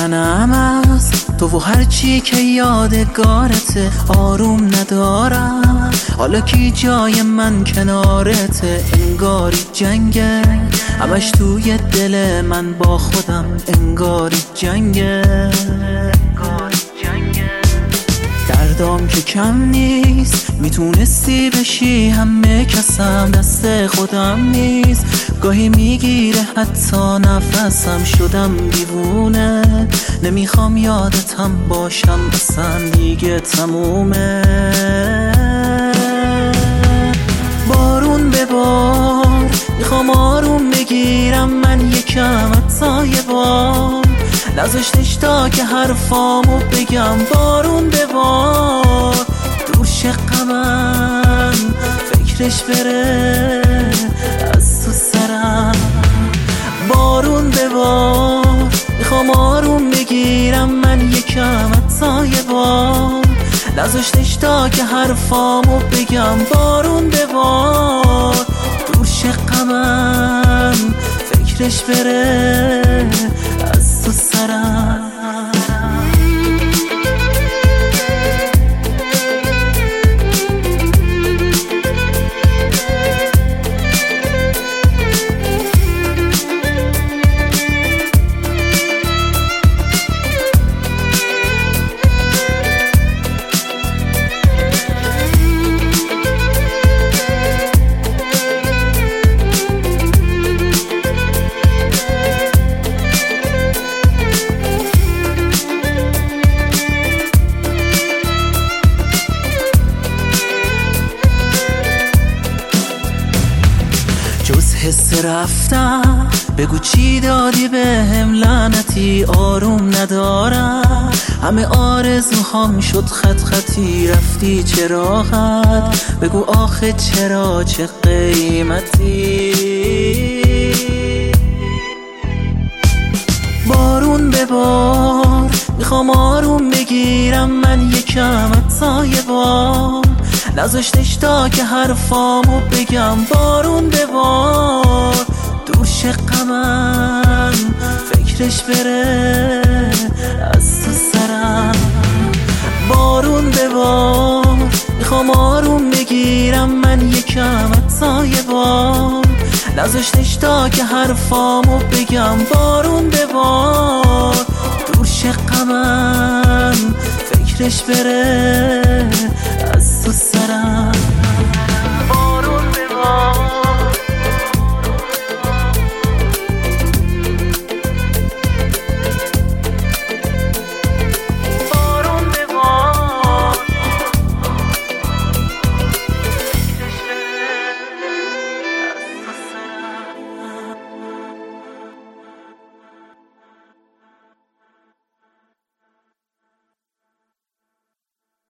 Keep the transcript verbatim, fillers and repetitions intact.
منم از تو و هرچی که یادگارته. آروم ندارم حالا کی جای من کنارته. انگاری جنگه همش توی دل من با خودم. انگاری جنگه دردام که کم نیست. میتونستی بشی همه کسم، دست خودم نیست. گاهی میگیره حتی نفسم، شدم دیوونه. نمیخوام یادتم باشم اصلا دیگه تمومه. بارون ببار میخوام آروم بگیرم من یکم، حتی یه بار نذاشتش تا که حرفامو بگم. بارون ببار دور شه غمم، فکرش بره از تو سرم. بارون ببار میخوام آروم بگیرم من یکم، حتی یه بار نذاشتش تا که حرفامو بگم. بارون ببار دور شه غمم، فکرش بره از تو سرم. جز حس رفتم بگو چی دادی بهم لعنتی. آروم ندارم همه آرزوهام شد خط خطی. رفتی چراغت بگو آخه چرا چه قیمتی. بارون ببار میخوام آروم بگیرم من یکم، حتی یه بار نذاشتش تا که حرفامو بگم. بارون ببار دور شه غمم، فکرش بره از تو سرم. بارون ببار میخوام آروم بگیرم من یکم، حتی یه بار نذاشتش تا که حرفامو بگم. بارون ببار دور شه غمم، فکرش بره